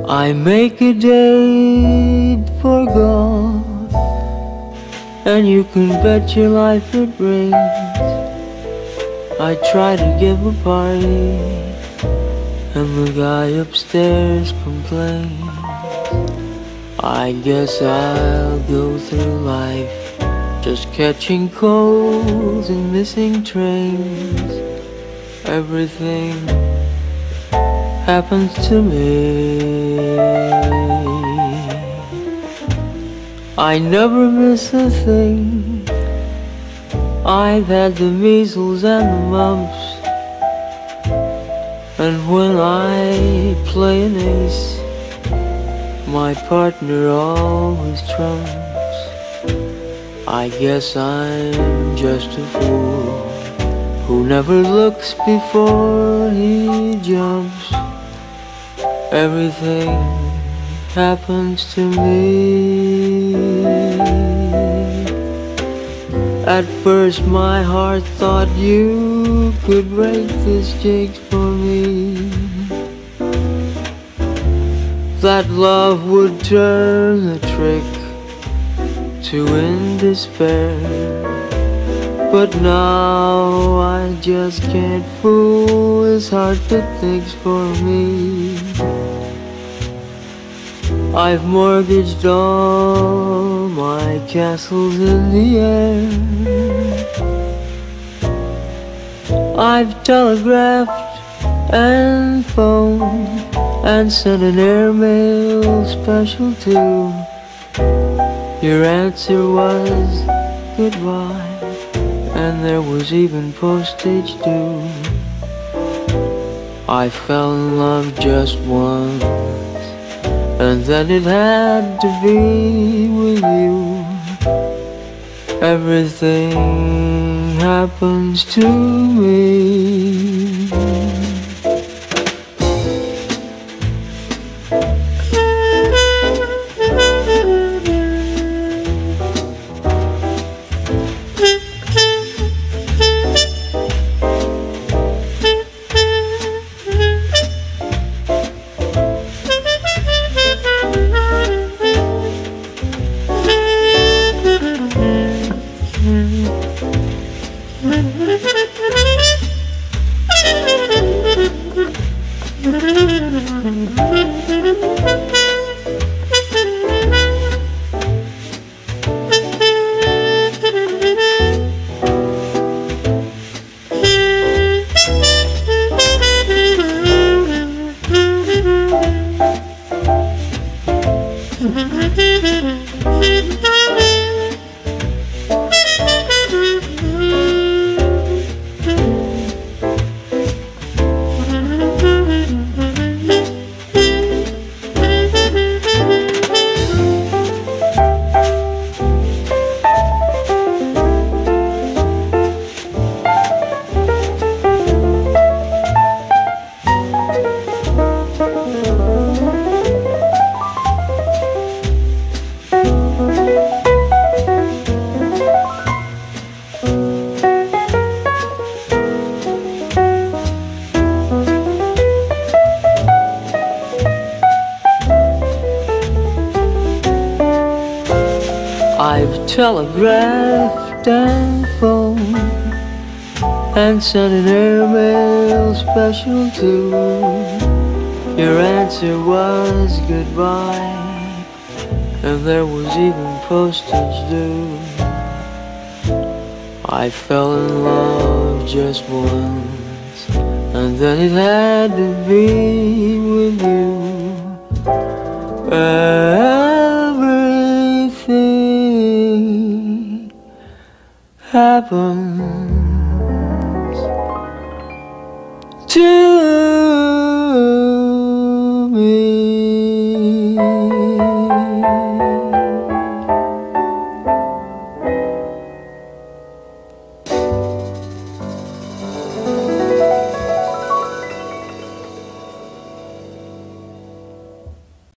I make a date for God, and you can bet your life it rains. I try to give a party, and the guy upstairs complains. I guess I'll go through life just catching colds and missing trains. Everything happens to me. I never miss a thing. I've had the measles and the mumps, and when I play an ace, my partner always trumps. I guess I'm just a fool who never looks before he jumps. Everything happens to me. At first my heart thought you could break this jinx for me, that love would turn the trick to end despair. But now I just can't fool his heart that thinks for me. I've mortgaged all my castles in the air. I've telegraphed and phoned and sent an airmail special too. Your answer was goodbye, and there was even postage due. I fell in love just once, and then it had to be with you. Everything happens to me. I've telegraphed and phoned and sent an airmail special too. Your answer was goodbye, and there was even postage due. I fell in love just once, and then it had to be with you. Everything happens to